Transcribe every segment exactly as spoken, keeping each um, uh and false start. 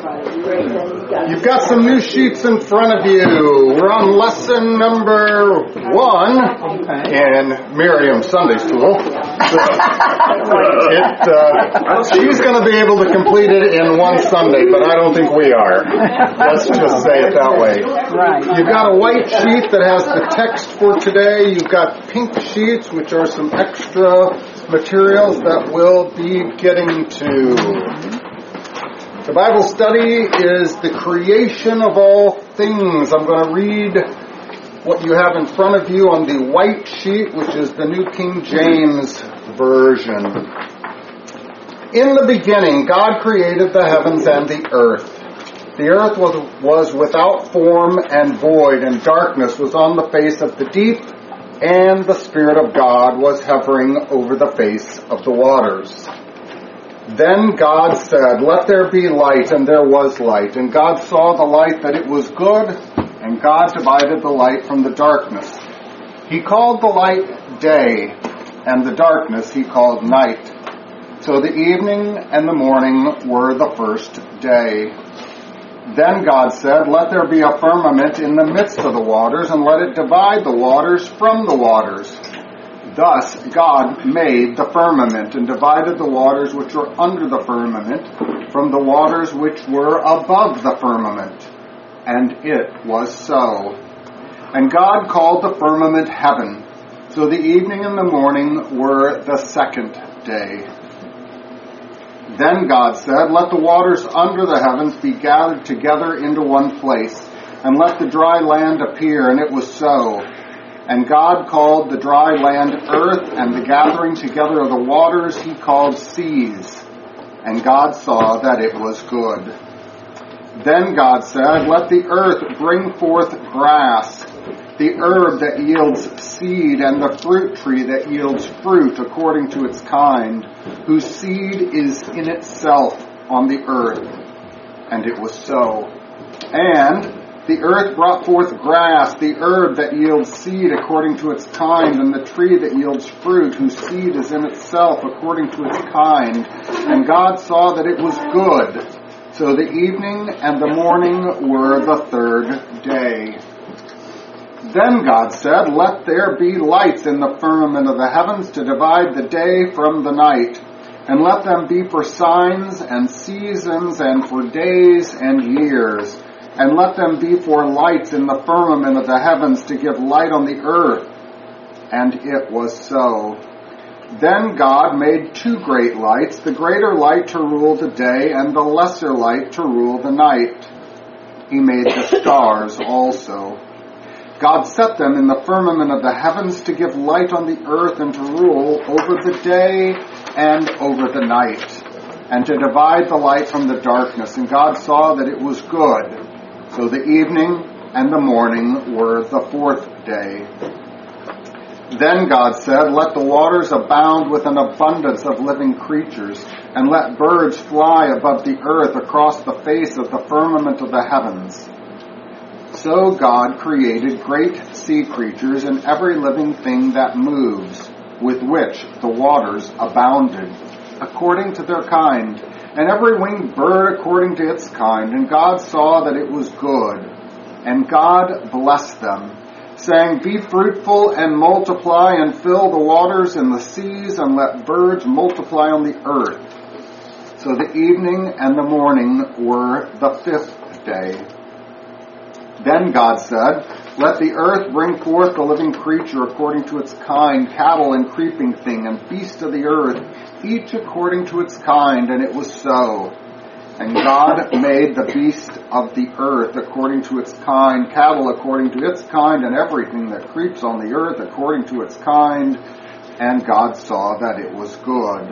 You've got some new sheets in front of you. We're on lesson number one in Miriam's Sunday School. It, uh, she's going to be able to complete it in one Sunday, but I don't think we are. Let's just say it that way. You've got a white sheet that has the text for today. You've got pink sheets, which are some extra materials that we'll be getting to. The Bible study is the creation of all things. I'm going to read what you have in front of you on the white sheet, which is the New King James Version. In the beginning, God created the heavens and the earth. The earth was, was without form and void, and darkness was on the face of the deep, and the Spirit of God was hovering over the face of the waters. Then God said, "Let there be light," and there was light. And God saw the light that it was good, and God divided the light from the darkness. He called the light day, and the darkness he called night. So the evening and the morning were the first day. Then God said, "Let there be a firmament in the midst of the waters, and let it divide the waters from the waters." Thus God made the firmament, and divided the waters which were under the firmament from the waters which were above the firmament. And it was so. And God called the firmament heaven. So the evening and the morning were the second day. Then God said, "Let the waters under the heavens be gathered together into one place, and let the dry land appear." And it was so. And God called the dry land earth, and the gathering together of the waters he called seas. And God saw that it was good. Then God said, "Let the earth bring forth grass, the herb that yields seed, and the fruit tree that yields fruit according to its kind, whose seed is in itself on the earth." And it was so. And the earth brought forth grass, the herb that yields seed according to its kind, and the tree that yields fruit, whose seed is in itself according to its kind. And God saw that it was good. So the evening and the morning were the third day. Then God said, "Let there be lights in the firmament of the heavens to divide the day from the night, and let them be for signs and seasons and for days and years. And let them be for lights in the firmament of the heavens to give light on the earth." And it was so. Then God made two great lights, the greater light to rule the day, and the lesser light to rule the night. He made the stars also. God set them in the firmament of the heavens to give light on the earth, and to rule over the day and over the night, and to divide the light from the darkness. And God saw that it was good. So the evening and the morning were the fourth day. Then God said, "Let the waters abound with an abundance of living creatures, and let birds fly above the earth across the face of the firmament of the heavens." So God created great sea creatures and every living thing that moves, with which the waters abounded, according to their kind, and every winged bird according to its kind. And God saw that it was good. And God blessed them, saying, "Be fruitful and multiply, and fill the waters and the seas, and let birds multiply on the earth." So the evening and the morning were the fifth day. Then God said, "Let the earth bring forth the living creature according to its kind, cattle and creeping thing, and beast of the earth, each according to its kind." And it was so. And God made the beast of the earth according to its kind, cattle according to its kind, and everything that creeps on the earth according to its kind. And God saw that it was good.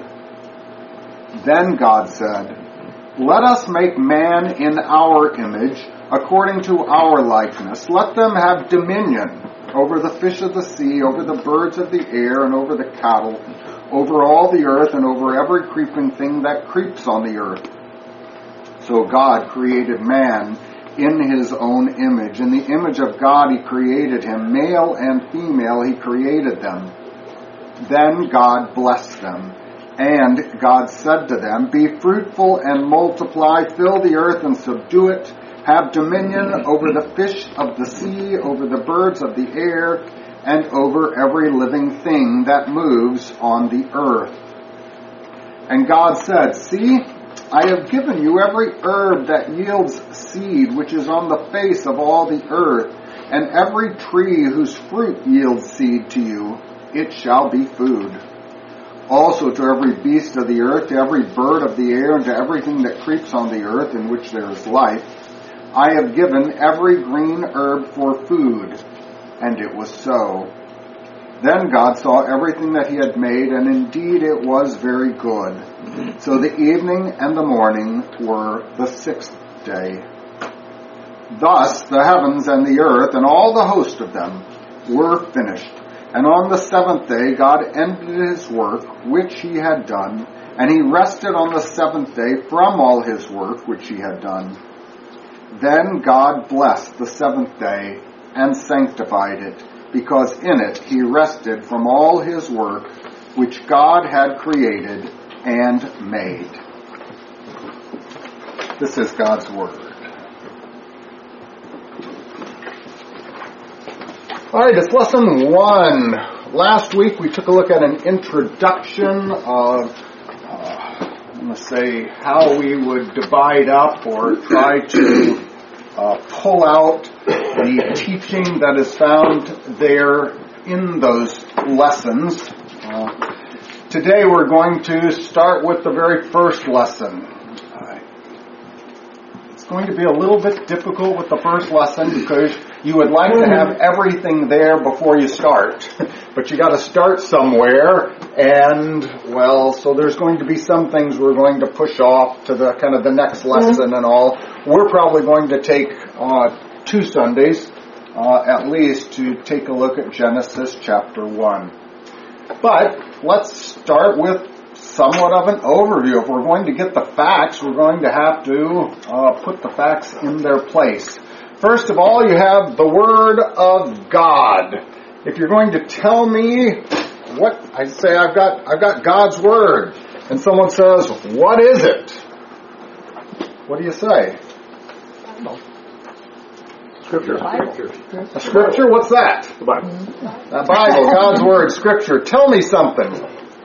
Then God said, "Let us make man in our image, according to our likeness. Let them have dominion over the fish of the sea, over the birds of the air, and over the cattle, over all the earth, and over every creeping thing that creeps on the earth." So God created man in his own image. In the image of God he created him. Male and female he created them. Then God blessed them. And God said to them, "Be fruitful and multiply, fill the earth and subdue it, have dominion over the fish of the sea, over the birds of the air, and over every living thing that moves on the earth." And God said, "See, I have given you every herb that yields seed, which is on the face of all the earth, and every tree whose fruit yields seed to you, it shall be food. Also to every beast of the earth, to every bird of the air, and to everything that creeps on the earth in which there is life, I have given every green herb for food." And it was so. Then God saw everything that he had made, and indeed it was very good. So the evening and the morning were the sixth day. Thus the heavens and the earth and all the host of them were finished. And on the seventh day God ended his work which he had done, and he rested on the seventh day from all his work which he had done. Then God blessed the seventh day and sanctified it, because in it he rested from all his work which God had created and made. This is God's word. All right, it's lesson one. Last week we took a look at an introduction of, uh, I'm going to say, how we would divide up or try to uh, pull out the teaching that is found there in those lessons. Uh, today we're going to start with the very first lesson. Uh, it's going to be a little bit difficult with the first lesson because you would like to have everything there before you start, but you got to start somewhere, and well, so there's going to be some things we're going to push off to the kind of the next lesson and all. We're probably going to take uh, two Sundays uh, at least to take a look at Genesis chapter one. But let's start with somewhat of an overview. If we're going to get the facts, we're going to have to uh, put the facts in their place. First of all, you have the Word of God. If you're going to tell me what, I say I've got I've got God's Word, and someone says, "What is it?" What do you say? Bible. Scripture. Bible. A scripture? What's that? The Bible. The Bible, God's Word, Scripture. Tell me something.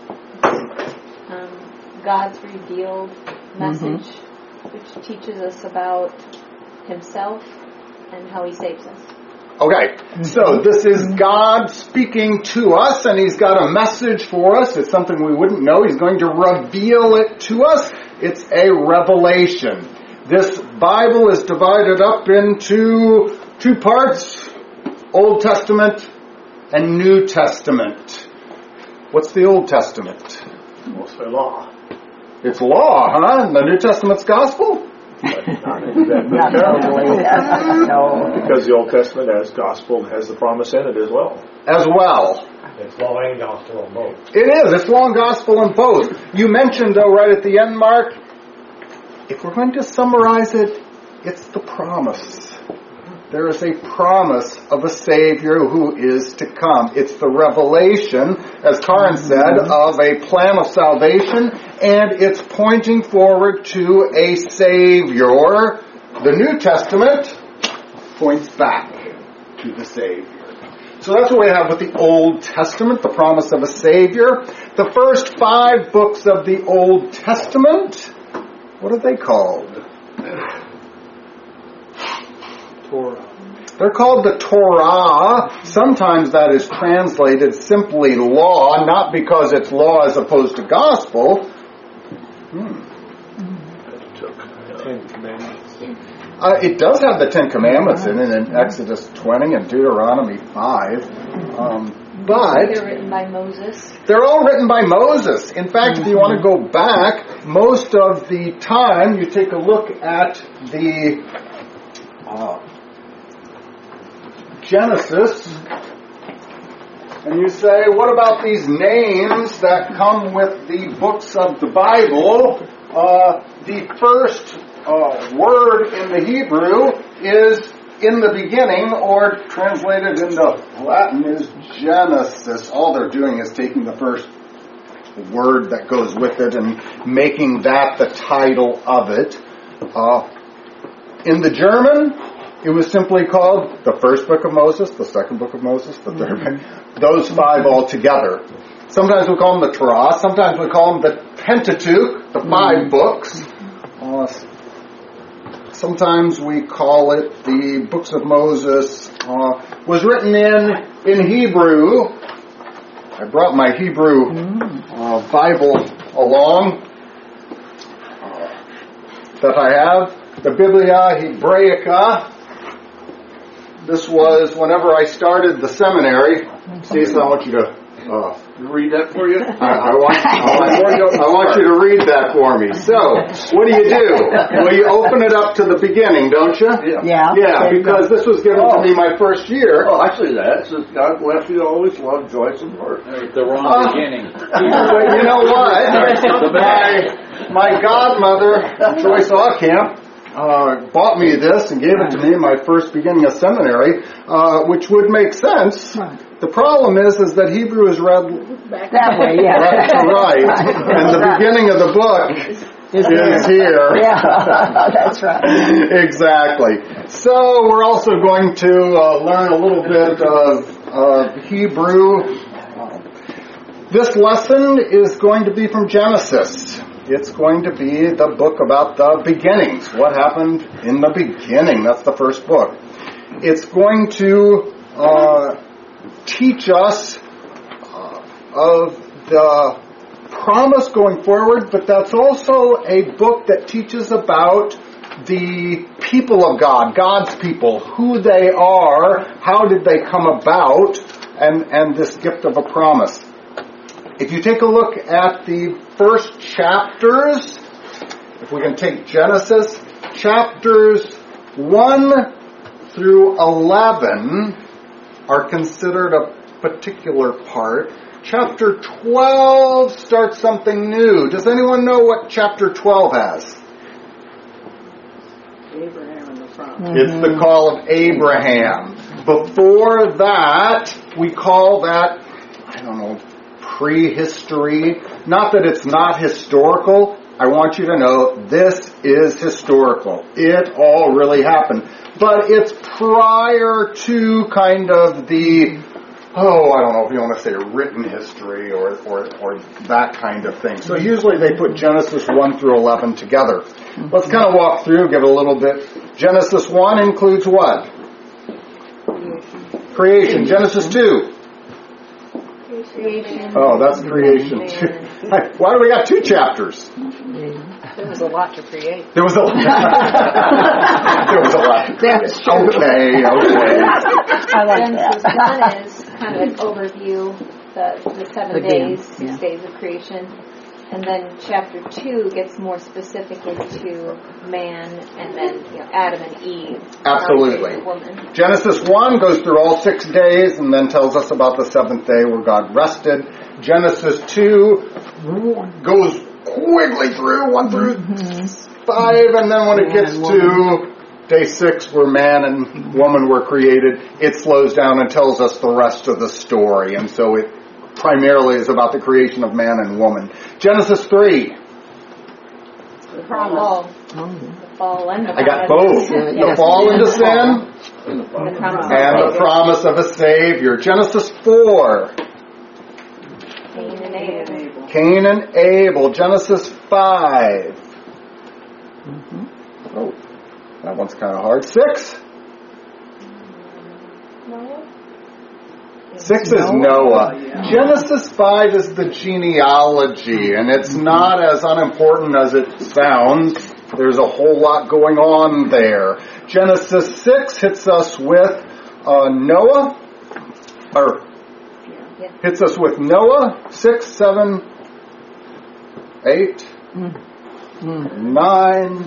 Um, God's revealed message, mm-hmm. which teaches us about Himself and how He saves us. Okay, so this is God speaking to us, and He's got a message for us. It's something we wouldn't know. He's going to reveal it to us. It's a revelation. This Bible is divided up into two parts, Old Testament and New Testament. What's the Old Testament? Well, it's the law. It's law, huh? And the New Testament's gospel? But not necessarily. No. Because the Old Testament has gospel, has the promise in it as well. As well. It's law and gospel in both. It is. It's law and gospel in both. You mentioned, though, right at the end, Mark, if we're going to summarize it, it's the promise. There is a promise of a Savior who is to come. It's the revelation, as Karin said, of a plan of salvation, and it's pointing forward to a Savior. The New Testament points back to the Savior. So that's what we have with the Old Testament, the promise of a Savior. The first five books of the Old Testament, what are they called? Torah. They're called the Torah. Sometimes that is translated simply law, not because it's law as opposed to gospel. Hmm. Ten Commandments. Uh, it does have the Ten Commandments in it in Exodus twenty and Deuteronomy five. Um, but they're written by Moses. They're all written by Moses. In fact, if you want to go back, most of the time you take a look at the uh, Genesis, and you say, what about these names that come with the books of the Bible? Uh, the first uh, word in the Hebrew is in the beginning, or translated into Latin is Genesis. All they're doing is taking the first word that goes with it and making that the title of it. Uh, in the German, it was simply called the first book of Moses, the second book of Moses, the third book, those five all together. Sometimes we call them the Torah, sometimes we call them the Pentateuch, the five books. Uh, sometimes we call it the books of Moses. Uh, was written in, in Hebrew. I brought my Hebrew uh, Bible along uh, that I have, the Biblia Hebraica. This was whenever I started the seminary. Cecil, I want you to uh, read that for you? I, I, want, I, want, I want you to read that for me. So, what do you do? Well, you open it up to the beginning, don't you? Yeah. Yeah. Yeah, because this was given Oh. to me my first year. Oh, I see that. It says, God bless you always, love, Joyce, and Bert. The wrong Uh, beginning. But you know what? My, my godmother, Joyce Aucamp, uh, bought me this and gave it to me in my first beginning of seminary, uh, which would make sense. The problem is, is that Hebrew is read That way, yeah. left to right, and the beginning of the book is here. Yeah, that's right. Exactly. So we're also going to uh, learn a little bit of uh, Hebrew. This lesson is going to be from Genesis. It's going to be the book about the beginnings. What happened in the beginning? That's the first book. It's going to uh, teach us uh, of the promise going forward, but that's also a book that teaches about the people of God, God's people, who they are, how did they come about, and, and this gift of a promise. If you take a look at the first chapters, if we can take Genesis, chapters one through eleven are considered a particular part. Chapter twelve starts something new. Does anyone know what chapter twelve has? Abraham and the promise. Mm-hmm. It's the call of Abraham. Before that, we call that, I don't know, prehistory. Not that it's not historical. I want you to know this is historical. It all really happened. But it's prior to kind of the, oh, I don't know if you want to say written history or, or, or that kind of thing. So usually they put Genesis one through eleven together. Let's kind of walk through, give it a little bit. Genesis one includes what? Creation. Genesis two. Creation. Oh, that's creation two. Why do we got two chapters? There was a lot to create. There was a lot. There was a lot. That's true. Okay, okay. I like Genesis that. one is kind of an overview, the, the seven Again, days, six yeah. days of creation. And then chapter two gets more specific into man and then, you know, Adam and Eve. Absolutely. The woman. Genesis one goes through all six days and then tells us about the seventh day where God rested. Genesis two goes quickly through one through five, and then when it gets to day six where man and woman were created, it slows down and tells us the rest of the story. And so it primarily is about the creation of man and woman. Genesis three. The fall. The fall and the I got promise. both. The fall into sin And the promise of and the Savior. promise of a Savior. Genesis four. Cain and Abel. Cain and Abel. Genesis five. Oh, that one's kind of hard. Six. Six is Noah. Genesis five is the genealogy, and it's not as unimportant as it sounds. There's a whole lot going on there. Genesis six hits us with uh, Noah, or hits us with Noah, six, seven, eight, nine,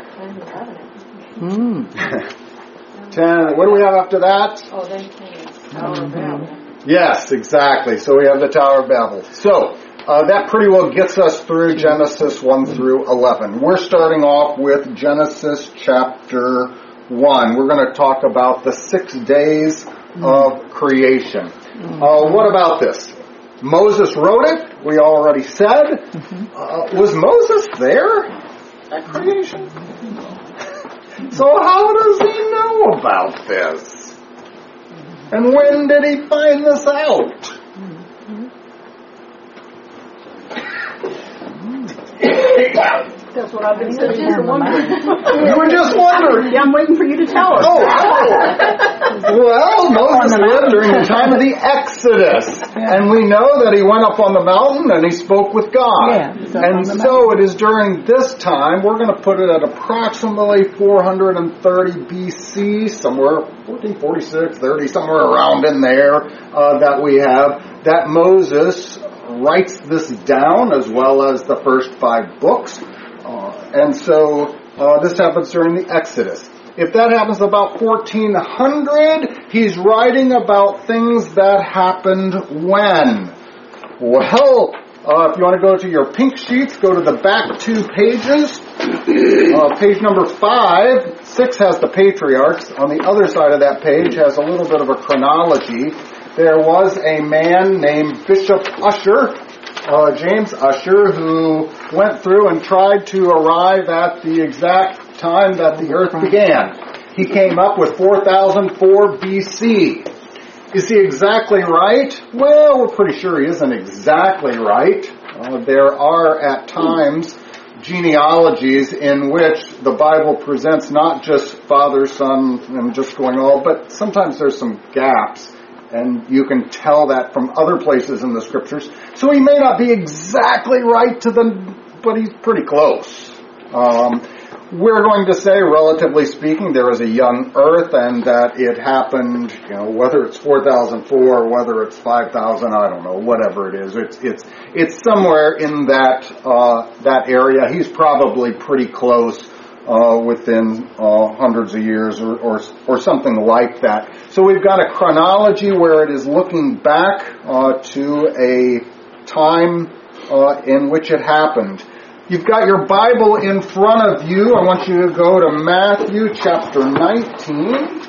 ten. What do we have after that? Oh, then Cain. Yes, exactly. So we have the Tower of Babel. So uh, that pretty well gets us through Genesis one through eleven. We're starting off with Genesis chapter one. We're going to talk about the six days of creation. Uh, what about this? Moses wrote it, we already said. Uh, was Moses there at creation? So how does he know about this? And when did he find this out? That's what I've been sitting here wondering. You were just wondering. Yeah, I'm waiting for you to tell us. Oh, oh. Well, Moses lived during the time of the Exodus. And we know that he went up on the mountain and he spoke with God. Yeah, he's up and on the so it is during this time, we're going to put it at approximately four hundred thirty B C, somewhere fourteen forty-six, thirty, somewhere around in there, uh, that we have, that Moses writes this down as well as the first five books. Uh, and so uh, this happens during the Exodus. If that happens about fourteen hundred, he's writing about things that happened when? Well, uh, if you want to go to your pink sheets, go to the back two pages. Uh, page number five, six has the patriarchs. On the other side of that page has a little bit of a chronology. There was a man named Bishop Usher, Uh, James Usher, who went through and tried to arrive at the exact time that the earth began. He came up with four thousand four B C. Is he exactly right? Well, we're pretty sure he isn't exactly right. Uh, there are at times genealogies in which the Bible presents not just Father, Son, and just going all, but sometimes there's some gaps. And you can tell that from other places in the Scriptures. So he may not be exactly right to the, but he's pretty close. Um, we're going to say, relatively speaking, there is a young earth and that it happened, you know, whether it's four thousand four or whether it's five thousand, I don't know, whatever it is. It's it's it's somewhere in that uh, that area. He's probably pretty close. Uh, within uh, hundreds of years or, or or something like that. So we've got a chronology where it is looking back uh, to a time uh, in which it happened. You've got your Bible in front of you. I want you to go to Matthew chapter nineteen.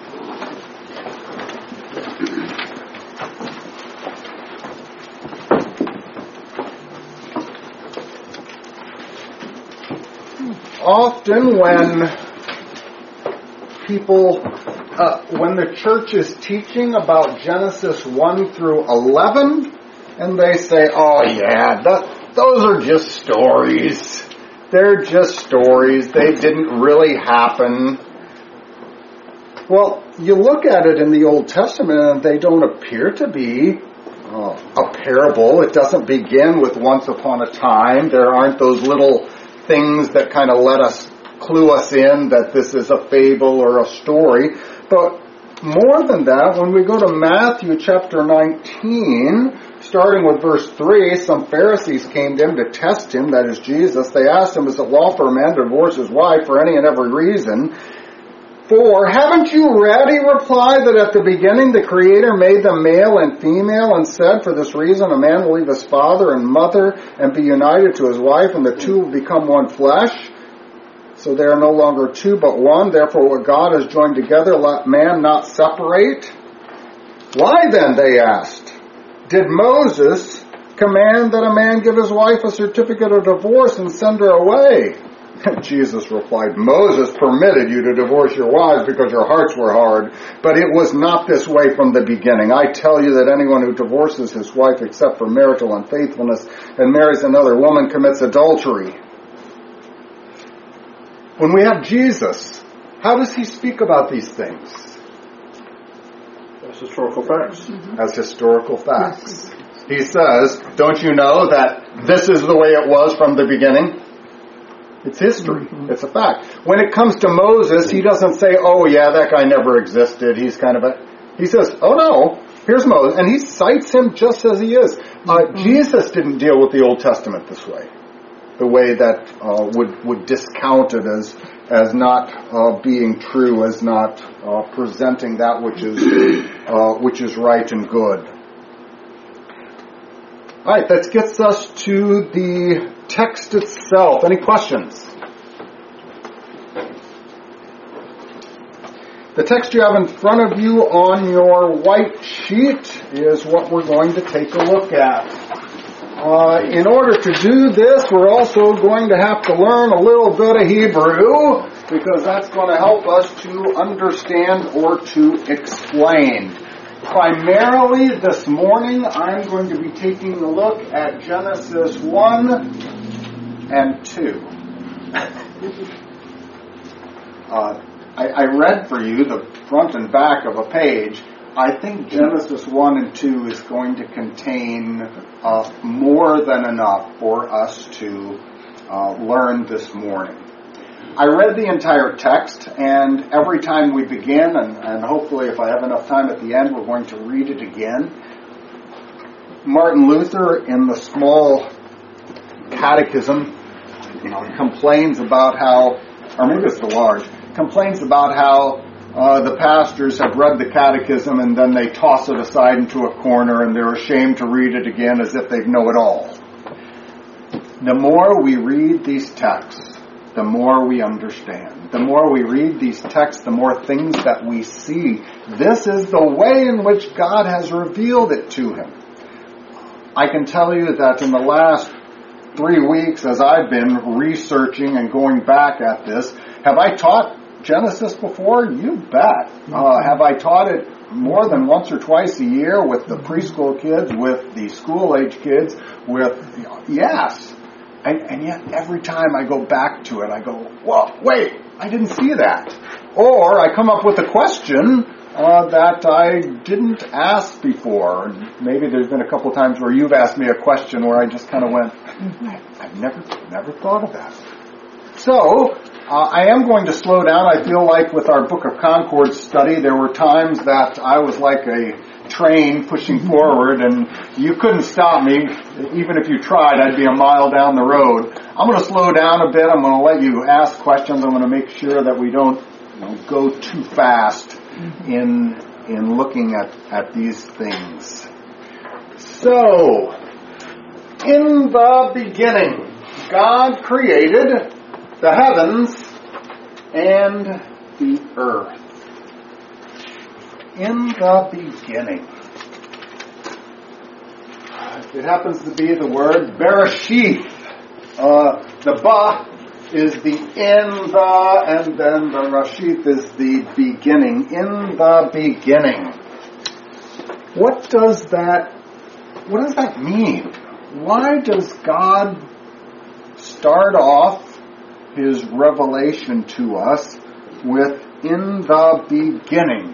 Often when people, uh, when the church is teaching about Genesis one through eleven, and they say, oh yeah, that, those are just stories. They're just stories. They didn't really happen. Well, you look at it in the Old Testament and they don't appear to be uh, a parable. It doesn't begin with once upon a time. There aren't those little things that kind of let us clue us in that this is a fable or a story. But more than that, when we go to Matthew chapter nineteen, starting with verse three, some Pharisees came to him to test him, that is Jesus. They asked him, is it lawful for a man to divorce his wife for any and every reason? For, haven't you read, he replied, that at the beginning the Creator made them male and female and said, for this reason a man will leave his father and mother and be united to his wife, and the two will become one flesh. So they are no longer two but one. Therefore what God has joined together, let man not separate. Why then, they asked, did Moses command that a man give his wife a certificate of divorce and send her away? Jesus replied, Moses permitted you to divorce your wives because your hearts were hard, but it was not this way from the beginning. I tell you that anyone who divorces his wife except for marital unfaithfulness and marries another woman commits adultery. When we have Jesus, how does he speak about these things? As historical facts. Mm-hmm. As historical facts. He says, don't you know that this is the way it was from the beginning? It's history. Mm-hmm. It's a fact. When it comes to Moses, he doesn't say, oh yeah, that guy never existed. He's kind of a... He says, oh no, here's Moses. And he cites him just as he is. Uh, mm-hmm. Jesus didn't deal with the Old Testament this way. The way that uh, would, would discount it as, as not uh, being true, as not uh, presenting that which is, uh, which is right and good. All right, that gets us to the text itself. Any questions? The text you have in front of you on your white sheet is what we're going to take a look at. Uh, in order to do this, we're also going to have to learn a little bit of Hebrew, because that's going to help us to understand or to explain. Primarily this morning, I'm going to be taking a look at Genesis one and two. uh, I, I read for you the front and back of a page. I think Genesis one and two is going to contain uh, more than enough for us to uh, learn this morning. I read the entire text, and every time we begin, and, and hopefully if I have enough time at the end, we're going to read it again. Martin Luther, in the small catechism, you know, complains about how, or maybe it's the large, complains about how Uh, the pastors have read the catechism and then they toss it aside into a corner and they're ashamed to read it again as if they know it all. The more we read these texts, the more we understand. The more we read these texts, the more things that we see. This is the way in which God has revealed it to him. I can tell you that in the last three weeks as I've been researching and going back at this, have I taught Genesis before? You bet. Uh, have I taught it more than once or twice a year with the preschool kids, with the school-age kids, with, yes. And, and yet every time I go back to it, I go, well, wait, I didn't see that. Or I come up with a question uh, that I didn't ask before. And maybe there's been a couple times where you've asked me a question where I just kind of went, I've never, never thought of that. So, Uh, I am going to slow down. I feel like with our Book of Concord study, there were times that I was like a train pushing forward, and you couldn't stop me. Even if you tried, I'd be a mile down the road. I'm going to slow down a bit. I'm going to let you ask questions. I'm going to make sure that we don't, you know, go too fast in in looking at, at these things. So, in the beginning, God created the heavens and the earth. In the beginning. It happens to be the word Bereshith. Uh, the ba is the in the, and then the Rashith is the beginning. In the beginning. What does that, what does that mean? Why does God start off his revelation to us with in the beginning?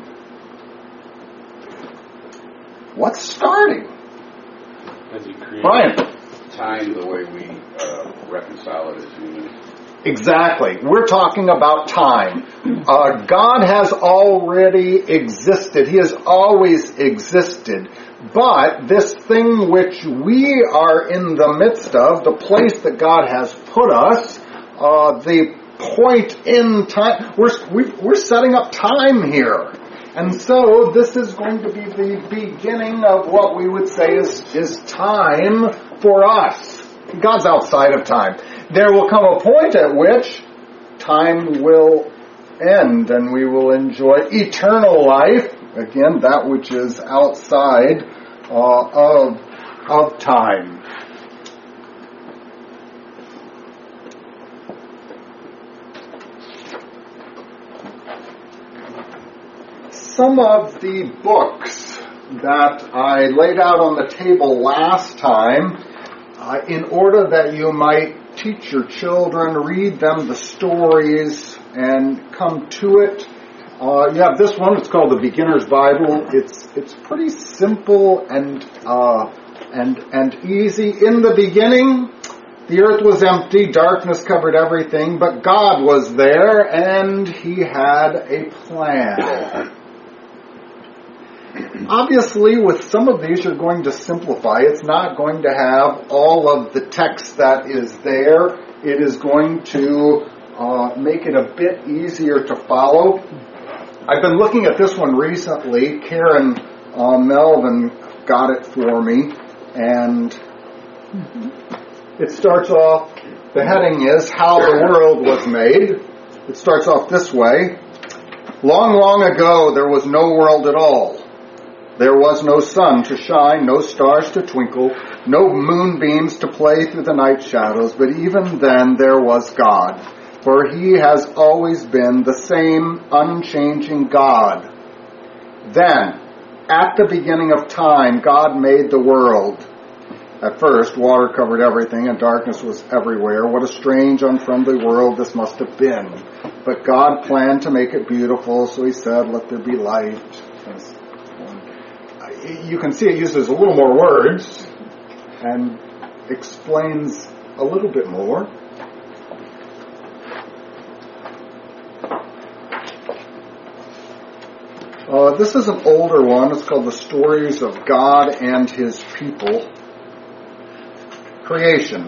What's starting? As he created Brian. time the way we uh, reconcile it as humans. Exactly. We're talking about time. Uh, God has already existed. He has always existed. But this thing which we are in the midst of, the place that God has put us, Uh, the point in time, we're, we're setting up time here. And so this is going to be the beginning of what we would say is, is time for us. God's outside of time. There will come a point at which time will end and we will enjoy eternal life. Again, that which is outside uh, of, of time. Some of the books that I laid out on the table last time, uh, in order that you might teach your children, read them the stories, and come to it. Uh, you have this one. It's called the Beginner's Bible. It's it's pretty simple and uh, and and easy. In the beginning, the earth was empty, darkness covered everything, but God was there, and He had a plan. Obviously, with some of these, you're going to simplify. It's not going to have all of the text that is there. It is going to uh, make it a bit easier to follow. I've been looking at this one recently. Karen uh, Melvin got it for me. And it starts off, the heading is How the World Was Made. It starts off this way. Long, long ago, there was no world at all. There was no sun to shine, no stars to twinkle, no moonbeams to play through the night shadows, but even then there was God, for he has always been the same unchanging God. Then, at the beginning of time, God made the world. At first, water covered everything and darkness was everywhere. What a strange, unfriendly world this must have been. But God planned to make it beautiful, so he said, let there be light. You can see it uses a little more words and explains a little bit more. Uh, this is an older one. It's called The Stories of God and His People. Creation.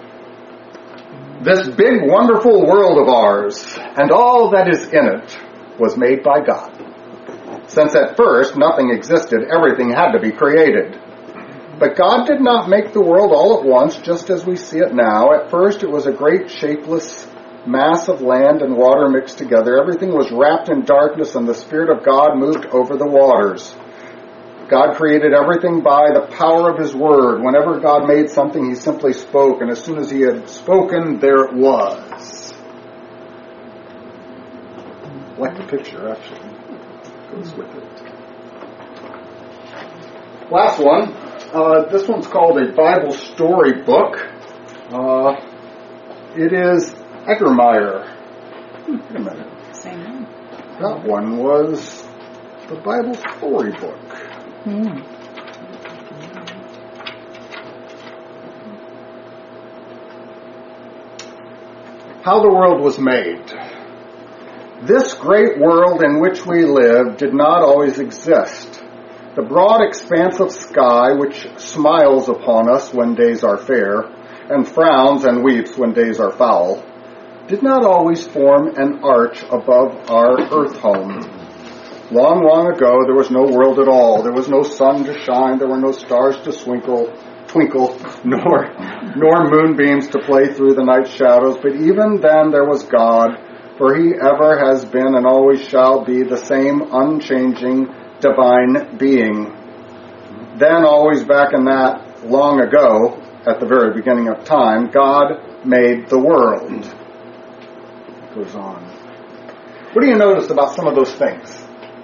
This big, wonderful world of ours and all that is in it was made by God. Since at first nothing existed, everything had to be created. But God did not make the world all at once, just as we see it now. At first it was a great shapeless mass of land and water mixed together. Everything was wrapped in darkness, and the Spirit of God moved over the waters. God created everything by the power of His Word. Whenever God made something, He simply spoke, and as soon as He had spoken, there it was. I like the picture, actually. Goes with it. Last one. Uh, this one's called a Bible story book. Uh, it is Eggermeyer. Wait a minute. Same one. That one was the Bible story book. Hmm. How the world was made. This great world in which we live did not always exist. The broad expanse of sky, which smiles upon us when days are fair, and frowns and weeps when days are foul, did not always form an arch above our earth home. Long, long ago, there was no world at all. There was no sun to shine. There were no stars to twinkle, twinkle, nor, nor moonbeams to play through the night shadows. But even then, there was God, for He ever has been and always shall be the same unchanging divine being. Then, always back in that long ago, at the very beginning of time, God made the world. It goes on. What do you notice about some of those things?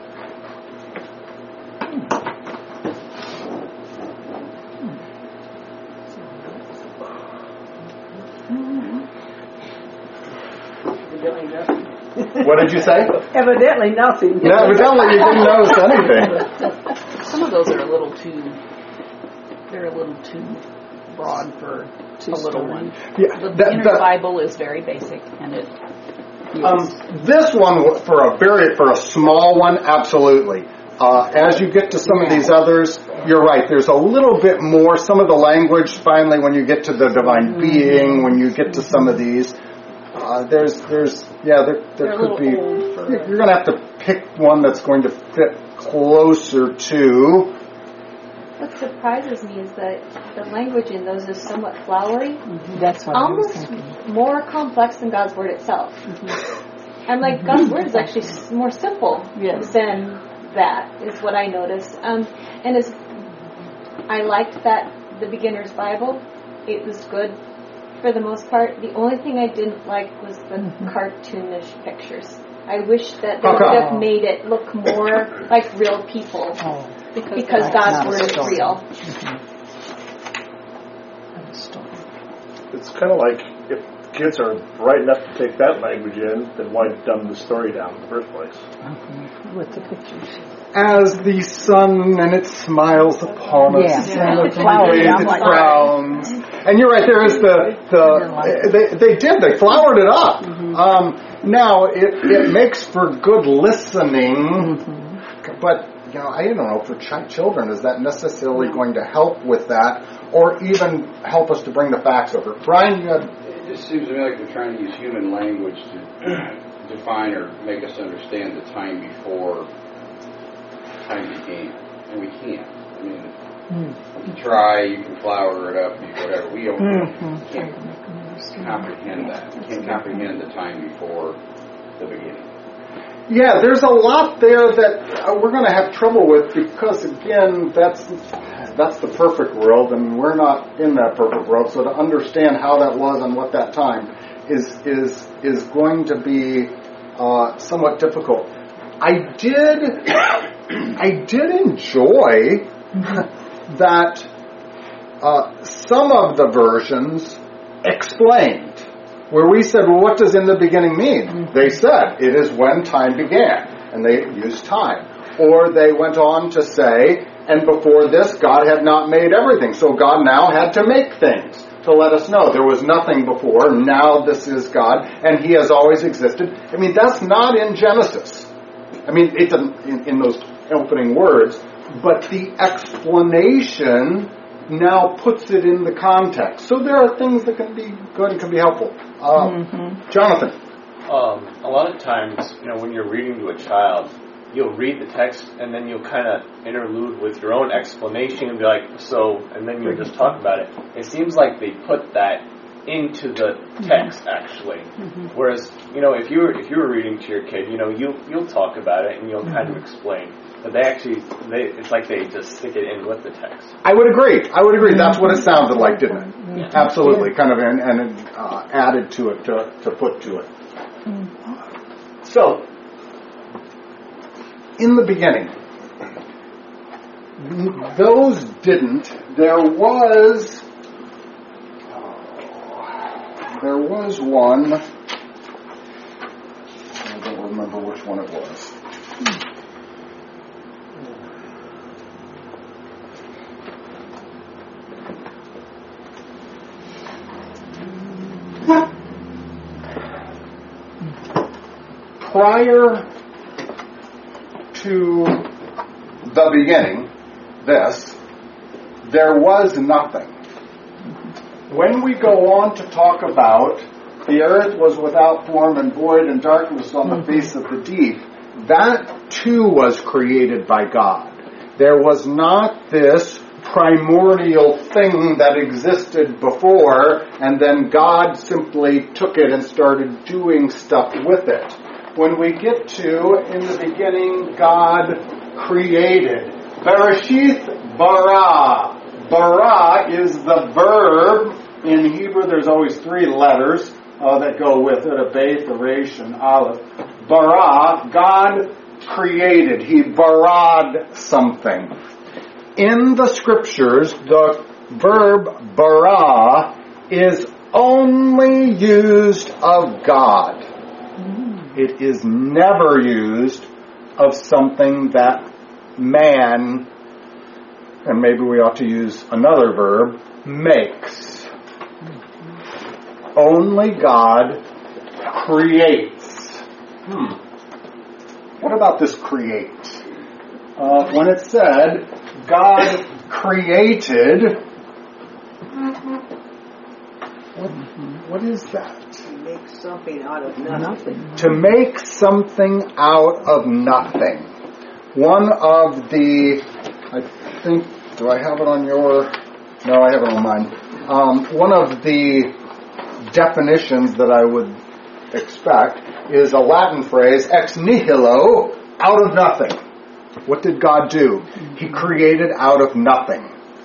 What did you say? Evidently nothing. No, evidently you didn't notice anything. Some of those are a little too, they're a little too broad for Too a little story. one. Yeah, The that- inner that- Bible is very basic, and it Um, this one, for a very for a small one, absolutely. Uh, as you get to some of these others, you're right. There's a little bit more. Some of the language, finally, when you get to the divine Mm-hmm. being, when you get to some of these, uh, there's there's yeah, there there They're a could little be. old for- You're going to have to pick one that's going to fit closer to. What surprises me is that the language in those is somewhat flowery, That's what I was almost thinking. more complex than God's Word itself. And like God's Word is actually s- more simple Yes. than that, is what I noticed. Um, and as I liked that the beginner's Bible, it was good for the most part. The only thing I didn't like was the cartoonish pictures. I wish that they Okay. would have made it look more like real people. Oh, Because That's God's not a Word is story. real. not a story. It's kind of like if kids are bright enough to take that language in, then why dumb the story down in the first place? Okay. With the pictures. As the sun and it smiles upon us, Yes, and and it the flowers, waves I'm its like- crowns. And you're right, there is the, the they, they did, they flowered it up. Um, now, it, it makes for good listening, but, you know, I don't know, for ch- children, is that necessarily going to help with that, or even help us to bring the facts over? Brian, you had... It just seems to me like they're trying to use human language to define or make us understand the time before time began, and we can't. I mean, you can try, you can flower it up, you whatever. We don't can't comprehend that. We can't comprehend the time before the beginning. Yeah, there's a lot there that uh, we're going to have trouble with because, again, that's that's the perfect world, and we're not in that perfect world. So to understand how that was and what that time is is is going to be uh, somewhat difficult. I did I did enjoy that uh, some of the versions explained. Where we said, well, what does in the beginning mean? Mm-hmm. They said, it is when time began. And they used time. Or they went on to say, and before this, God had not made everything. So God now had to make things to let us know. There was nothing before. Now this is God. And He has always existed. I mean, that's not in Genesis. I mean, it doesn't in, in those opening words. But the explanation now puts it in the context. So there are things that can be good and can be helpful. Uh, mm-hmm. Jonathan. Um, a lot of times, you know, when you're reading to a child, you'll read the text and then you'll kind of interlude with your own explanation and be like, so, and then you'll just talk about it. It seems like they put that into the text, actually. Mm-hmm. Whereas, you know, if you were if you were reading to your kid, you know, you you'll talk about it and you'll mm-hmm. kind of explain. But they actually, they, it's like they just stick it in with the text. I would agree. I would agree. That's what it sounded like, didn't it? Yeah. Absolutely. Kind of and, and uh, added to it to, to put to it. Mm. So, in the beginning, those didn't. There was, there was one. I don't remember which one it was. Prior to the beginning, this, there was nothing. When we go on to talk about the earth was without form and void and darkness on the face of the deep, that too was created by God. There was not this primordial thing that existed before, and then God simply took it and started doing stuff with it. When we get to, in the beginning, God created. Bereshith bara. Bara is the verb. In Hebrew, there's always three letters uh, that go with it, a beth, a resh, and aleph. Bara, God created. He barad something. In the Scriptures, the verb bara is only used of God. It is never used of something that man, and maybe we ought to use another verb, makes. Only God creates. Hmm. What about this create? Uh, when it said, God created, what, what is that? To make something out of nothing. To make something out of nothing. One of the, I think, do I have it on your, no, I have it on mine. Um, one of the definitions that I would expect is a Latin phrase, ex nihilo, out of nothing. What did God do? He created out of nothing.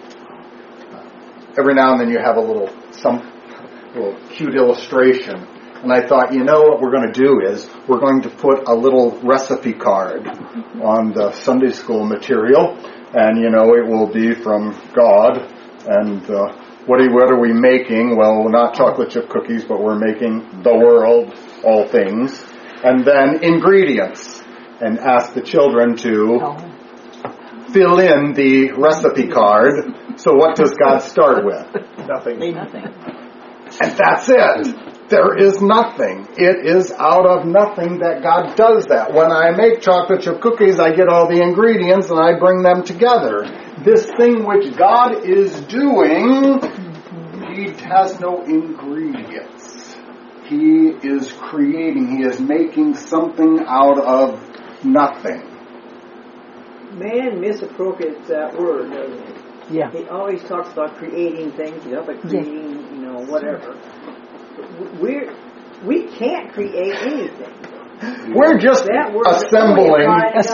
Every now and then you have a little, some little cute illustration. And I thought, you know what we're going to do is we're going to put a little recipe card on the Sunday school material. And, you know, it will be from God. And uh, what, are, what are we making? Well, we're not chocolate chip cookies, but we're making the world, all things. And then ingredients. And ask the children to fill in the recipe card. So what does God start with? Nothing. Nothing. And that's it. There is nothing. It is out of nothing that God does that. When I make chocolate chip cookies, I get all the ingredients and I bring them together. This thing which God is doing, He has no ingredients. He is creating. He is making something out of nothing. Man misappropriates that word, doesn't he? Yeah. He always talks about creating things, you know, but creating, you know, whatever. We're, we can't create anything. We're just assembling.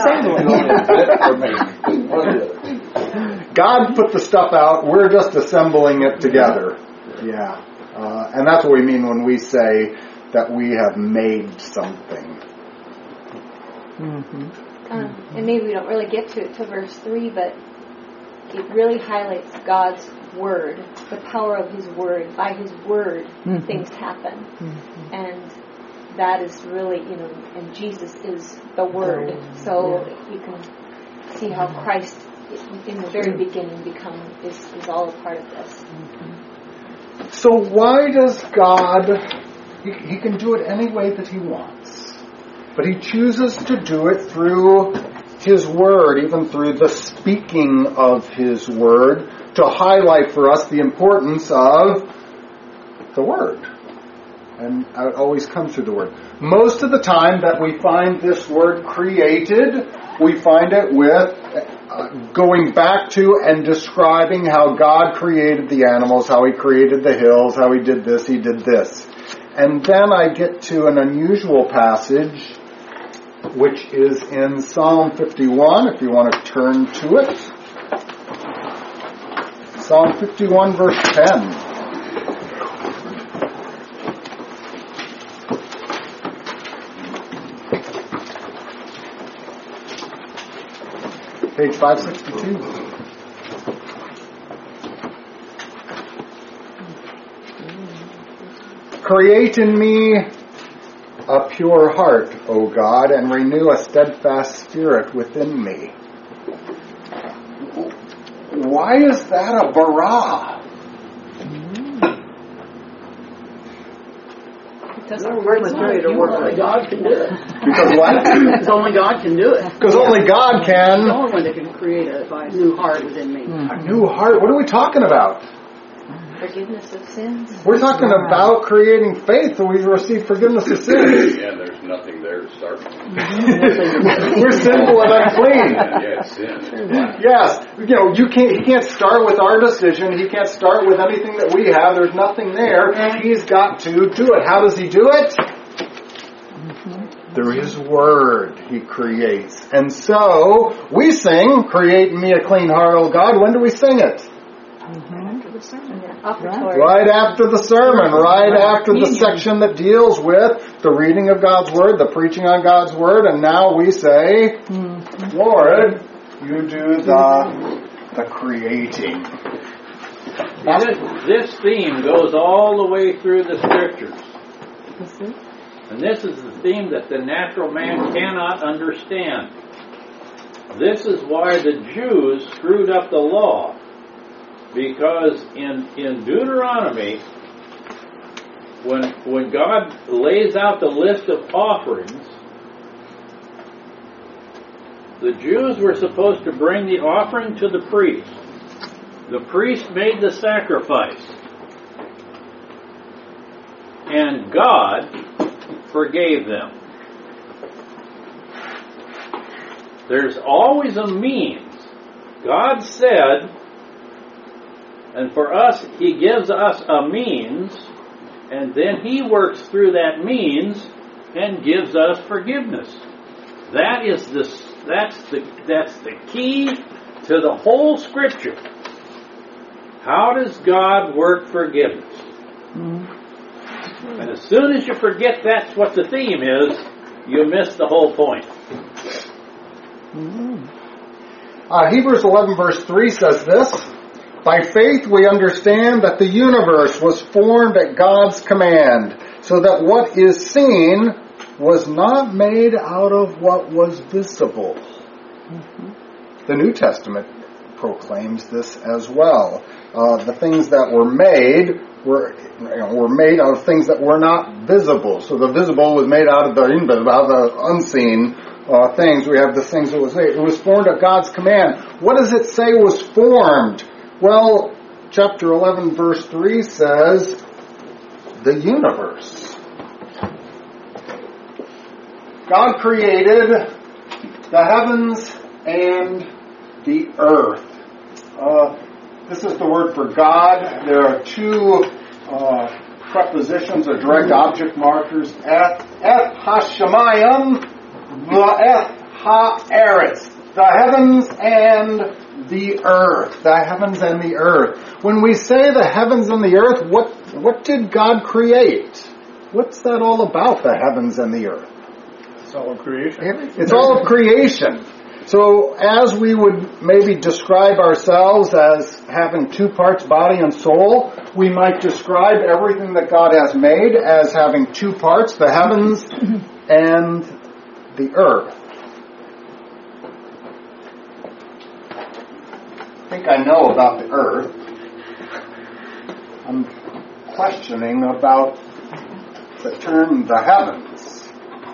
God put the stuff out. We're just assembling it together. Yeah. Uh, and that's what we mean when we say that we have made something. Mm-hmm. Um, and maybe we don't really get to it till verse three, but it really highlights God's word, the power of His word. By His word, mm-hmm. things happen. Mm-hmm. And that is really, you know, and Jesus is the word. So yeah. you can see how Christ, in the very beginning, become is, is all a part of this. Mm-hmm. So why does God, he, he can do it any way that He wants, but He chooses to do it through His Word, even through the speaking of His Word, to highlight for us the importance of the Word. And I always come through the Word. Most of the time that we find this word created, we find it with uh, going back to and describing how God created the animals, how He created the hills, how He did this, He did this. And then I get to an unusual passage, which is in Psalm fifty-one, if you want to turn to it. Psalm fifty-one, verse ten. Page five sixty-two. Create in me a pure heart, O God, and renew a steadfast spirit within me. Why is that a bara? Because our words are to work. Only God can do it. Because what? Because only God can do it. Because only God can. He's the only one that can create a new heart within me. A new heart? What are we talking about? Forgiveness of sins. We're talking about creating faith so we receive forgiveness of sins. Yeah, there's nothing there to start with. We're sinful and unclean. Yeah, it's sin. Yes. You know, you can't, he can't start with our decision. He can't start with anything that we have. There's nothing there. He's got to do it. How does He do it? Through His Word, He creates. And so, we sing, create in me a clean heart, O God. When do we sing it? Right after the sermon, right after the section that deals with the reading of God's Word, the preaching on God's Word, and now we say, Lord, you do the, the creating. This, this theme goes all the way through the Scriptures. And this is the theme that the natural man cannot understand. This is why the Jews screwed up the law. Because in, in Deuteronomy, when when God lays out the list of offerings, the Jews were supposed to bring the offering to the priest. The priest made the sacrifice. And God forgave them. There's always a means. God said, and for us, He gives us a means, and then He works through that means and gives us forgiveness. That is the that's the that's the key to the whole Scripture. How does God work forgiveness? Mm-hmm. And as soon as you forget that's what the theme is, you miss the whole point. Mm-hmm. Uh, Hebrews eleven verse three says this. By faith we understand that the universe was formed at God's command, so that what is seen was not made out of what was visible. Mm-hmm. The New Testament proclaims this as well. Uh, the things that were made were you know, were made out of things that were not visible. So the visible was made out of the invisible, out of the unseen uh, things. We have the things that was made. It was formed at God's command. What does it say was formed? Well, chapter eleven, verse three says, the universe. God created the heavens and the earth. Uh, this is the word for God. There are two uh, prepositions or direct object markers, eth eth hashamayim v'eth ha'eretz. The heavens and the earth. The heavens and the earth. When we say the heavens and the earth, what, what did God create? What's that all about, the heavens and the earth? It's all of creation. It's all of creation. So as we would maybe describe ourselves as having two parts, body and soul, we might describe everything that God has made as having two parts, the heavens and the earth. I think I know about the earth. I'm questioning about the term the heavens.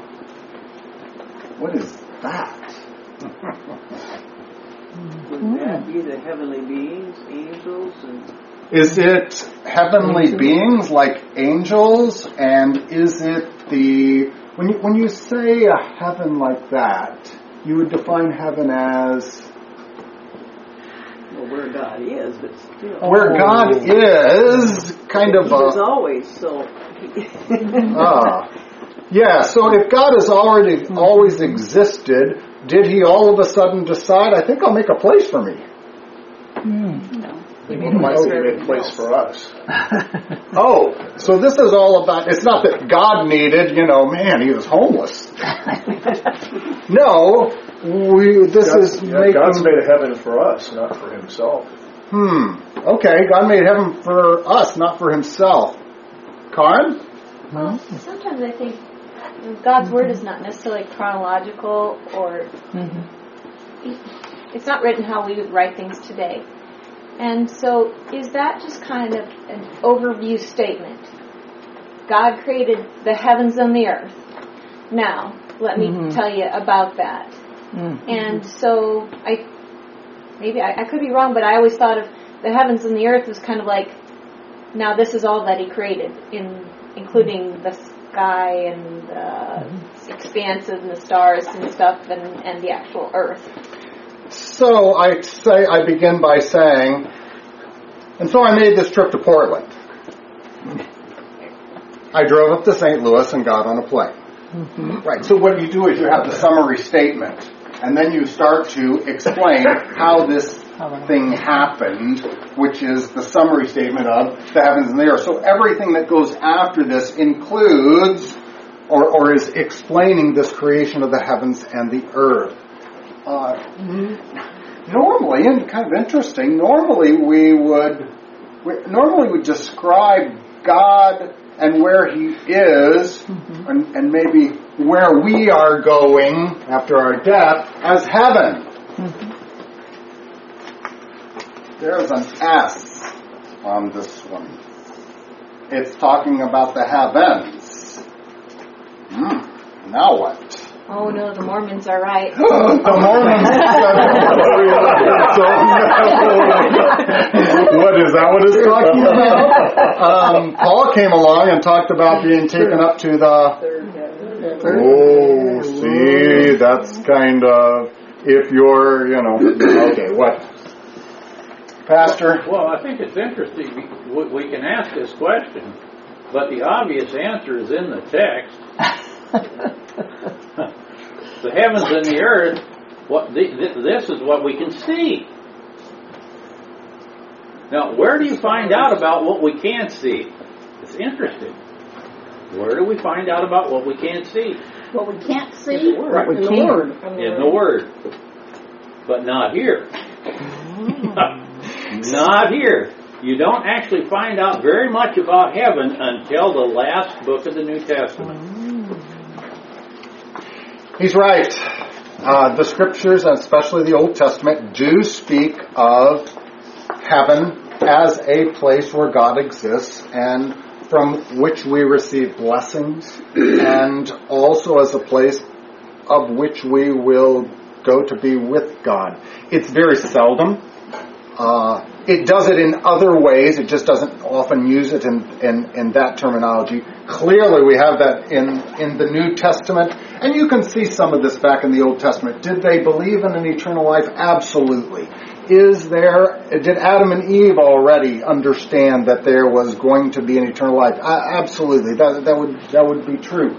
What is that? Wouldn't that be the heavenly beings, angels, and Is it heavenly beings like angels, and is it the when you when you say a heaven like that, you would define heaven as well, where God is, but still where God is, kind of He was a always so. ah yeah. So if God has already always existed, did He all of a sudden decide, I think I'll make a place for me? No. He He made a might place be for made a everything place else. for us. Oh, so this is all about, it's not that God needed, you know, man, He was homeless. No, we, this God's, is yeah, making... God's made a heaven for us, not for Himself. Hmm, okay, God made heaven for us, not for Himself. Karen? Well, sometimes I think God's Word is not necessarily chronological, or it's not written how we would write things today. And so is that just kind of an overview statement? God created the heavens and the earth. Now, let me mm-hmm. tell you about that. Mm-hmm. And so I, maybe I, I could be wrong, but I always thought of the heavens and the earth was kind of like, now this is all that He created, in including the sky and the expanse and the stars and stuff, and, and the actual earth. So I say I begin by saying, and so I made this trip to Portland. I drove up to Saint Louis and got on a plane. Mm-hmm. Right. So what you do is you have the summary statement, and then you start to explain how this thing happened, which is the summary statement of the heavens and the earth. So everything that goes after this includes or, or is explaining this creation of the heavens and the earth. Uh, normally, and kind of interesting, normally we would we, normally we describe God and where He is, mm-hmm. and, and maybe where we are going after our death as heaven. Mm-hmm. There's an S on this one. It's talking about the heavens. Mm, now what? Oh no, the Mormons are right. The Mormons. So, what is that? What it's talking about? Um, Paul came along and talked about being taken up to the. Oh, see, that's kind of if you're, you know. Okay, what, Pastor? Well, I think it's interesting. We, we can ask this question, but the obvious answer is in the text. The heavens and the earth, what the, this is what we can see. Now, where do you find out about what we can't see? It's interesting. Where do we find out about what we can't see? What we can't see? What we in the can. Word. In the Word. But not here. Not here. You don't actually find out very much about heaven until the last book of the New Testament. He's right. Uh, the Scriptures, and especially the Old Testament, do speak of heaven as a place where God exists and from which we receive blessings, and also as a place of which we will go to be with God. It's very seldom. Uh, it does it in other ways. It just doesn't often use it in, in, in that terminology. Clearly, we have that in, in the New Testament. And you can see some of this back in the Old Testament. Did they believe in an eternal life? Absolutely. Is there, did Adam and Eve already understand that there was going to be an eternal life? Uh, absolutely. That, that would, that would be true.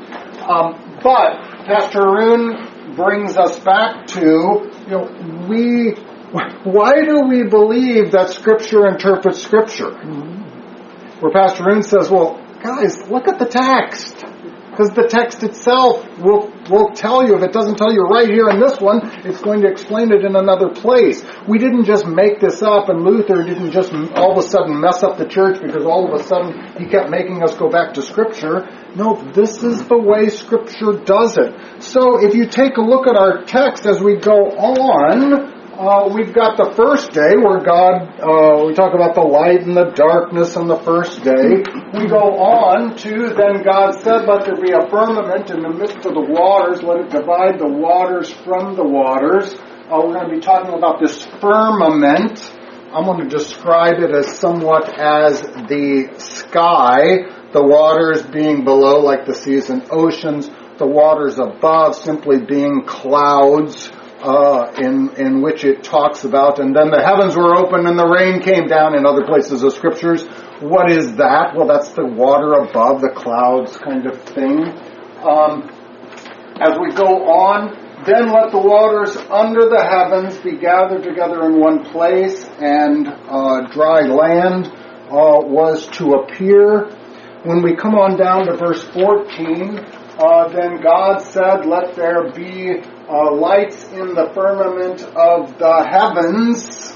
Um, but Pastor Arun brings us back to, you know, we, why do we believe that Scripture interprets Scripture? Mm-hmm. Where Pastor Arun says, well, guys, look at the text. Because the text itself will, will tell you, if it doesn't tell you right here in this one, it's going to explain it in another place. We didn't just make this up, and Luther didn't just all of a sudden mess up the church because all of a sudden he kept making us go back to Scripture. No, this is the way Scripture does it. So if you take a look at our text as we go on, Uh, we've got the first day where God, uh, we talk about the light and the darkness on the first day. We go on to, then God said, let there be a firmament in the midst of the waters, let it divide the waters from the waters. Uh, we're going to be talking about this firmament. I'm going to describe it as somewhat as the sky, the waters being below like the seas and oceans, the waters above simply being clouds. Uh, in in which it talks about, and then the heavens were open and the rain came down in other places of Scriptures. What is that? Well, that's the water above the clouds kind of thing. Um, as we go on, then let the waters under the heavens be gathered together in one place, and uh, dry land uh, was to appear. When we come on down to verse fourteen, uh, then God said, let there be Uh, lights in the firmament of the heavens.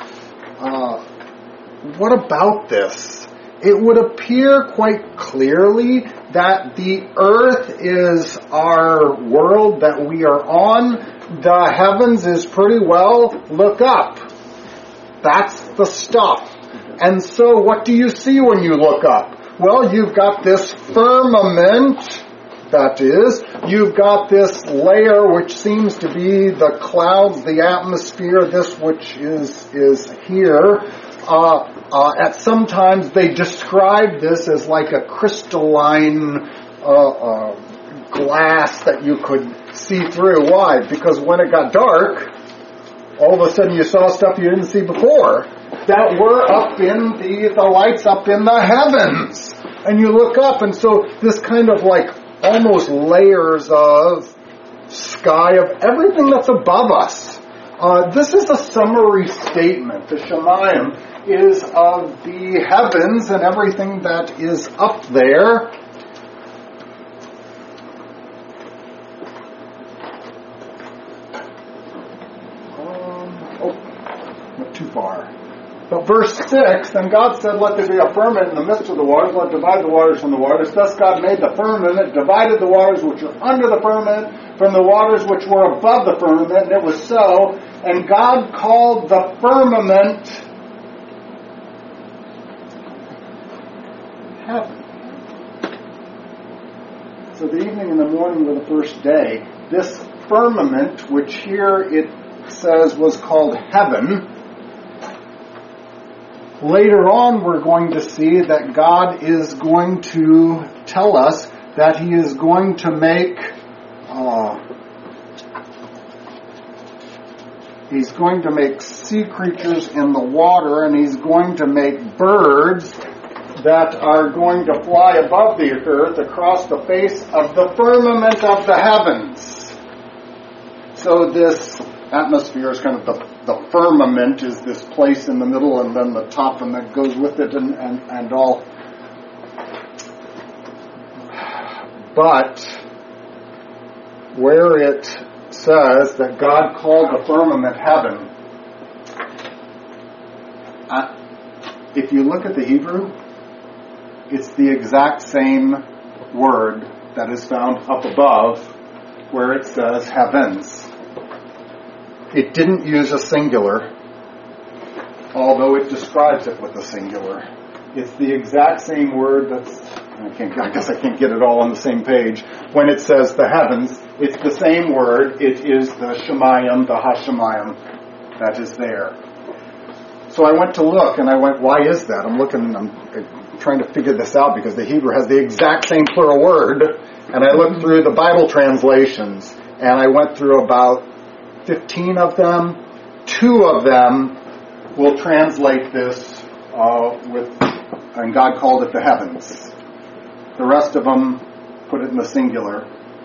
Uh, what about this? It would appear quite clearly that the earth is our world that we are on. The heavens is pretty well, look up. That's the stuff. And so what do you see when you look up? Well, you've got this firmament. That is, you've got this layer which seems to be the clouds, the atmosphere, this which is is here. Uh, uh, at sometimes they describe this as like a crystalline uh, uh, glass that you could see through. Why? Because when it got dark, all of a sudden you saw stuff you didn't see before that were up in the, the lights up in the heavens. And you look up, and so this kind of like almost layers of sky of everything that's above us. Uh, this is a summary statement. The Shemayim is of the heavens and everything that is up there. Um, oh, not too far. But verse six, then God said, let there be a firmament in the midst of the waters, let divide the waters from the waters. Thus God made the firmament, divided the waters which were under the firmament from the waters which were above the firmament, and it was so. And God called the firmament heaven. So the evening and the morning were the first day. This firmament, which here it says was called heaven, later on, we're going to see that God is going to tell us that He is going to make, uh, He's going to make sea creatures in the water, and He's going to make birds that are going to fly above the earth across the face of the firmament of the heavens. So this atmosphere is kind of the, the firmament is this place in the middle, and then the top and that goes with it and, and, and all. But where it says that God called the firmament heaven, uh, if you look at the Hebrew, it's the exact same word that is found up above where it says heavens. It didn't use a singular, although it describes it with a singular. It's the exact same word that's, I, can't, I guess I can't get it all on the same page. When it says the heavens, it's the same word. It is the Shemayim, the Hashemayim, that is there. So I went to look, and I went, why is that? I'm looking, I'm trying to figure this out, because the Hebrew has the exact same plural word. And I looked through the Bible translations, and I went through about fifteen of them. Two of them will translate this uh, with, and God called it the heavens. The rest of them put it in the singular.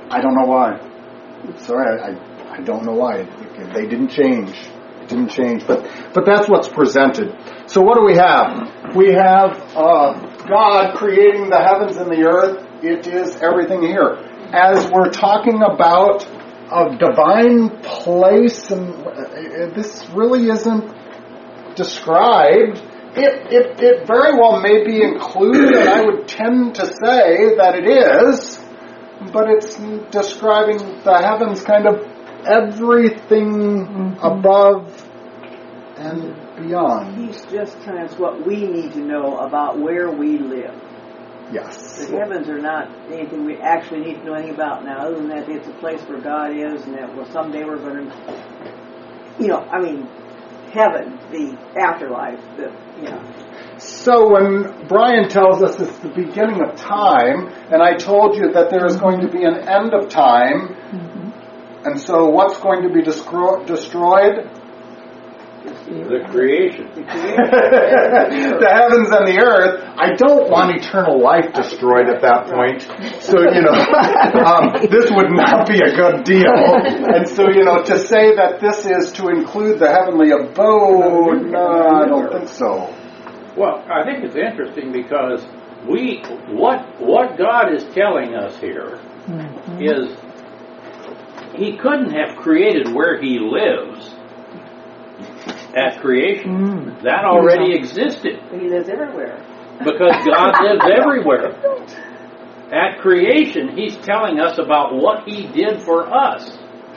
I don't know why. Sorry, I, I, I don't know why. They didn't change. It didn't change. But but that's what's presented. So what do we have? We have uh, God creating the heavens and the earth. It is everything here. As we're talking about a divine place, and uh, this really isn't described. It, it, it very well may be included, and I would tend to say that it is, but it's describing the heavens, kind of everything mm-hmm. above and beyond. He's just telling us what we need to know about where we live. Yes. The heavens are not anything we actually need to know anything about now, other than that it's a place where God is, and that well, someday we're going to, you know, I mean, heaven, the afterlife, the, you know. So when Brian tells us it's the beginning of time, and I told you that there is going to be an end of time, mm-hmm. and so what's going to be descro- destroyed? The creation. The creation. The heavens and the earth. I don't want eternal life destroyed at that point. So, you know, um, this would not be a good deal. And so, you know, to say that this is to include the heavenly abode, no, I don't think so. Well, I think it's interesting because we, what what God is telling us here mm-hmm. is He couldn't have created where He lives at creation. Mm. That already existed. He lives everywhere. Because God lives everywhere. At creation, He's telling us about what He did for us.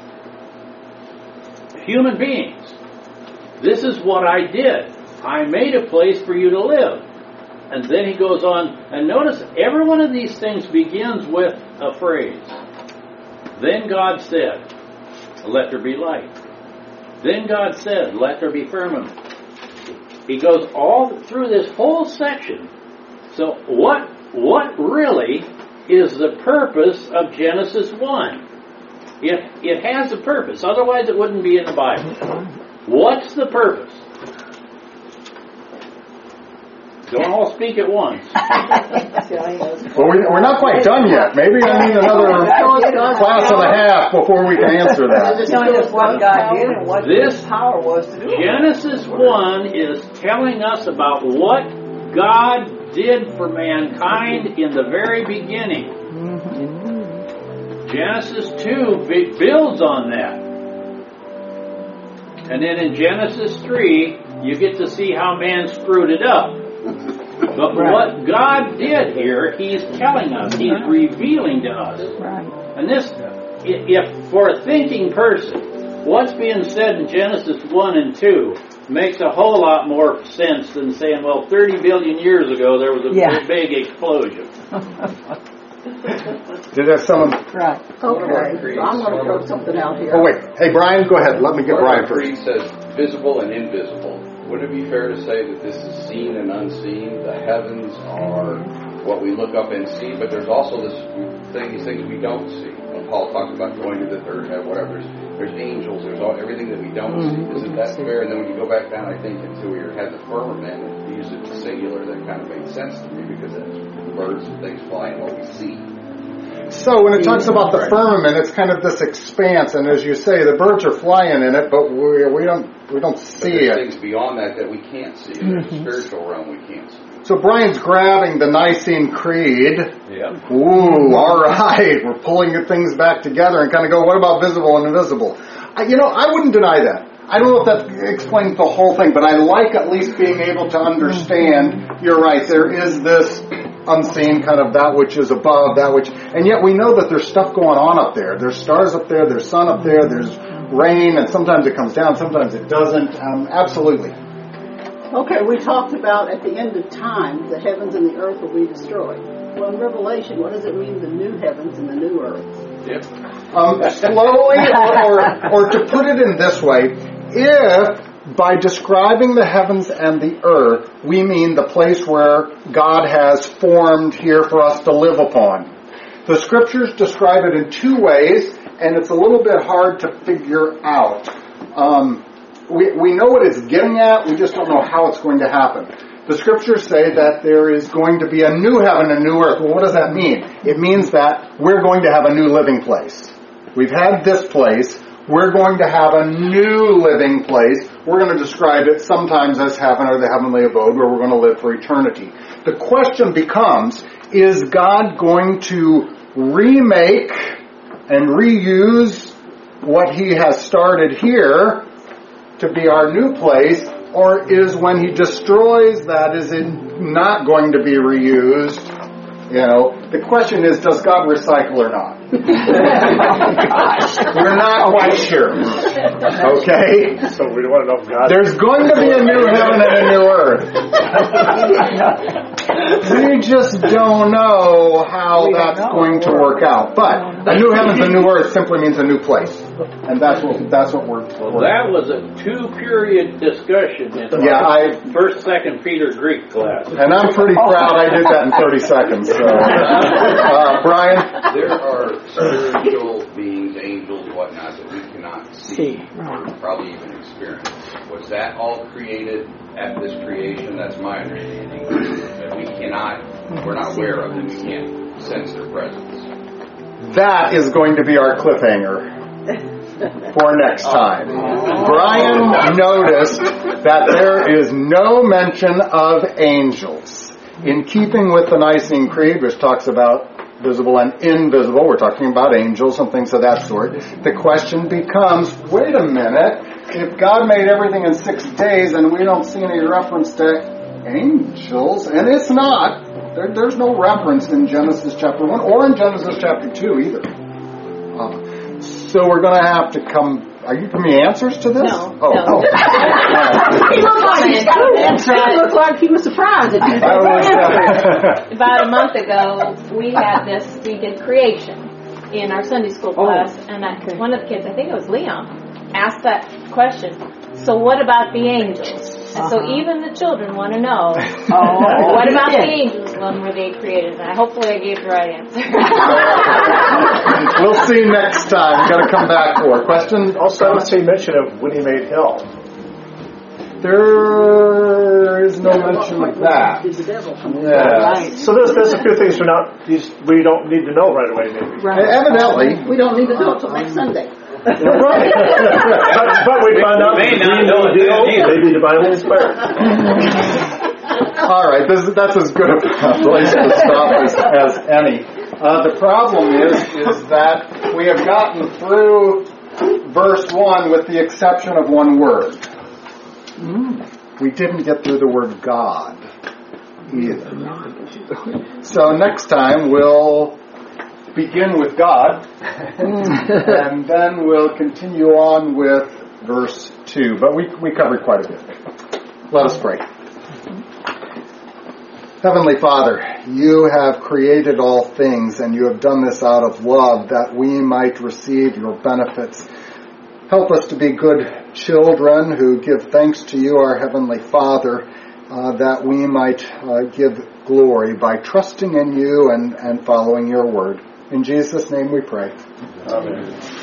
Human beings. This is what I did. I made a place for you to live. And then He goes on, and notice every one of these things begins with a phrase. Then God said, let there be light. Then God said, let there be firmament. He goes all through this whole section. So what what really is the purpose of Genesis one? It, it has a purpose. Otherwise it wouldn't be in the Bible. What's the purpose? Don't all speak at once. Well, we, we're not quite done yet. Maybe I need another class and a half before we can answer that. What God did and what His power was to do. Genesis one is telling us about what God did for mankind in the very beginning. Genesis two builds on that. And then in Genesis three, you get to see how man screwed it up. But right. what God did here, He's telling us, He's revealing to us. Right. And this, if for a thinking person, what's being said in Genesis one and two makes a whole lot more sense than saying, well, thirty billion years ago there was a yeah. big explosion. Did that someone... Right. Okay. So I'm going to throw something out here. Oh, wait. Hey, Brian, go ahead. Let me get Brian first. Creed says visible and invisible. Wouldn't it be fair to say that this is seen and unseen? The heavens are what we look up and see, but there's also this thing, these things we don't see. When Paul talks about going to the third heaven, whatever, there's, there's angels, there's all, everything that we don't mm-hmm. see. Isn't that fair? And then when you go back down, I think, until we had the firmament, and use it singular, that kind of made sense to me, because it's birds and things flying what we see. So when it talks about the firmament, it's kind of this expanse, and as you say, the birds are flying in it, but we we don't we don't see it. Things beyond that that we can't see. In mm-hmm. the spiritual realm, we can't see. So Brian's grabbing the Nicene Creed. Yeah. Ooh, all right. We're pulling things back together and kind of go, what about visible and invisible? I, you know, I wouldn't deny that. I don't know if that explains the whole thing, but I like at least being able to understand. You're right. There is this unseen kind of that which is above, that which, and yet we know that there's stuff going on up there. There's stars up there, there's sun up there, there's rain, and sometimes it comes down, sometimes it doesn't. Um, absolutely. Okay, we talked about at the end of time, the heavens and the earth will be destroyed. Well, in Revelation, what does it mean, the new heavens and the new earth? Yep. Um, slowly, or, or, or to put it in this way, if by describing the heavens and the earth, we mean the place where God has formed here for us to live upon. The scriptures describe it in two ways, and it's a little bit hard to figure out. Um, we, we know what it's getting at, we just don't know how it's going to happen. The scriptures say that there is going to be a new heaven and new earth. Well, what does that mean? It means that we're going to have a new living place. We've had this place. We're going to have a new living place. We're going to describe it sometimes as heaven or the heavenly abode where we're going to live for eternity. The question becomes, is God going to remake and reuse what He has started here to be our new place, or is when He destroys that, is it not going to be reused? You know, the question is, does God recycle or not? We're not quite sure. Okay? So we want to know if God... There's going to be a new heaven and a new earth. We just don't know how that's going to work out. But a new heaven and a new earth simply means a new place. And that's what that's what we're... Well, that was a two-period discussion in yeah, I, first, second Peter Greek class. And I'm pretty proud I did that in thirty seconds. So. Uh, Brian? There are spiritual beings, angels, whatnot, that we cannot see or probably even experience. Was that all created at this creation? That's my understanding. That we cannot, we're not aware of them. We can't sense their presence. That is going to be our cliffhanger for next time. Brian noticed that there is no mention of angels. In keeping with the Nicene Creed, which talks about visible and invisible, we're talking about angels and things of that sort. The question becomes, wait a minute, if God made everything in six days and we don't see any reference to angels, and it's not, there, there's no reference in Genesis chapter one or in Genesis chapter two either. Uh, so we're going to have to come... Are you giving me answers to this? No. Oh, no. oh. He looked like he got an answer. He looked like he was surprised that you got an answer. About a month ago, we had this, we did creation in our Sunday school class, oh. and I, one of the kids, I think it was Leon, asked that question. So what about the angels? And so Uh-huh. even the children want to know, Oh, what about yeah. the angels? When were they created? And I, hopefully I gave the right answer. We'll see next time. We've got to come back for questions. Also, I don't see mention of when He made hell. There is no mention of that. He's the devil. Yeah. Right. So there's, there's a few things we're not, these, we don't need to know right away, maybe. Right. Evidently. We don't need to know until next Sunday. Right. but, but we found out may we not know know the deal, it either. maybe divinely inspired. All right, this, that's as good a place to stop as, as any. Uh, the problem is, is that we have gotten through verse one with the exception of one word. We didn't get through the word God either. So next time we'll begin with God, and then we'll continue on with verse two. But we, we covered quite a bit. Let us pray. Heavenly Father, you have created all things, and you have done this out of love, that we might receive your benefits. Help us to be good children who give thanks to you, our Heavenly Father, uh, that we might uh, give glory by trusting in you and, and following your word. In Jesus' name we pray. Amen.